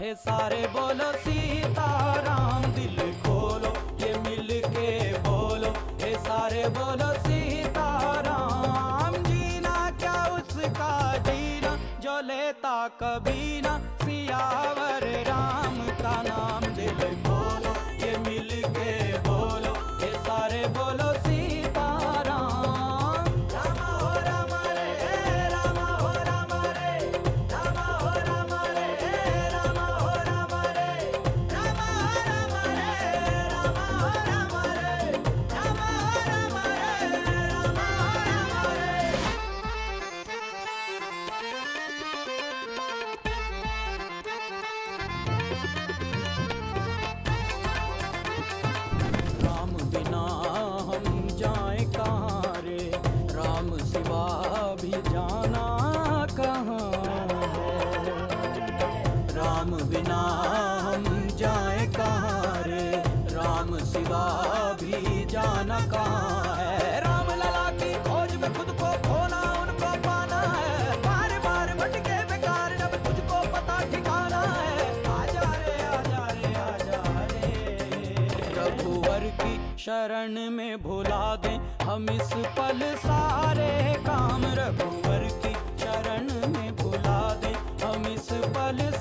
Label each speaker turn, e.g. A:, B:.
A: ये सारे बोलो सीताराम, दिल खोलो ये मिल के बोलो, ये सारे बोलो सीताराम। जीना क्या उसका जीना जो लेता कभी ना, सियावर राम का नाम। दिल खोलो ये मिल के बोलो, ये सारे बोलो सीताराम। राम हो राम रे, राम हो राम रे, राम हो राम रे, राम हो राम रे, राम हो राम रे, राम हो राम रे, राम हो राम रे, राम हो राम रे। राम बिना हम जाए कहाँ रे, राम सिवा भी जाना कहाँ है। राम बिना हम जाए कहाँ रे, राम सिवा भी जाना कहाँ है। राम लला की खोज में खुद को खोना उनको पाना है, बार बार भटके बेकार जब तुझको पता ठिकाना है। आजा रे आजा रे आजा रे, रघुवर की शरण में भुला दें हम इस पल सारे काम। रघुवर की शरण में भुला दें हम इस पल